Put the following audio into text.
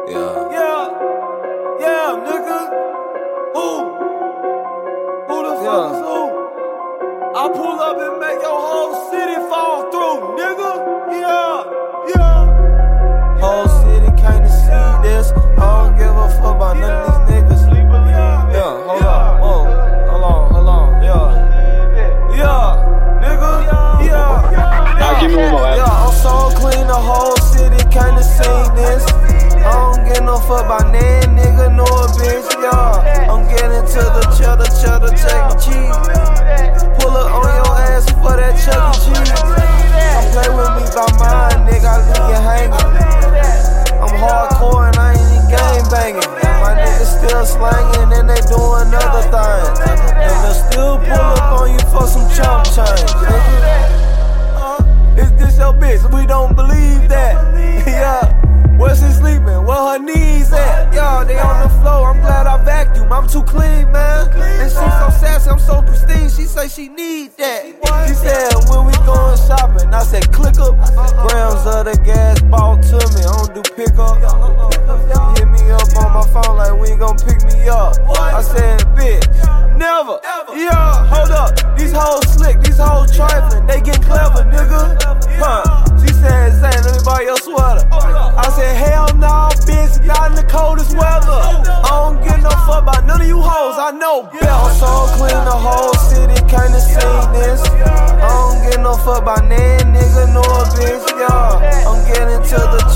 Yeah, nigga. Who the fuck is who? I pull up and make your whole city fall through, nigga. Yeah. Whole city came to see this. I don't give a fuck about none of these niggas. Yeah, hold on. Yeah, nigga. Yeah. Nah, give me one more. Yeah, I'm so clean, the whole city came to see this. I don't get no fuck by that nigga, no bitch, yeah. I'm getting to the cheddar, Chuck E. Cheese. Pull up on your ass for that Chuck E. Cheese. Don't play with me by mine, nigga, I leave you hanging. I'm hardcore and I ain't even gang banging. My niggas still slanging and they doing other things. And they'll still pull up on you for some chump change, nigga. Is this your bitch? We don't believe that. Yeah. Where she sleeping? Where her knees at? Yo, they on the floor. I'm glad I vacuum. I'm too clean, man. And she so sassy, I'm so pristine. She say she need that. She said when we going shopping, I said click up. Grams of the gas bought to me. I don't do pickup. Hit me up on my phone like we ain't gon' pick me up. I said bitch, never. Yeah, hold up. These hoes slick, these hoes trifling. They get clever, nigga. She said, Zay, let me buy your sweater. I said, hell no, bitch, not in the coldest weather. I don't get no fuck about none of you hoes, I know better. I'm so clean, the whole city came to see this. I don't get no fuck about that nigga, no bitch, yeah. I'm getting to the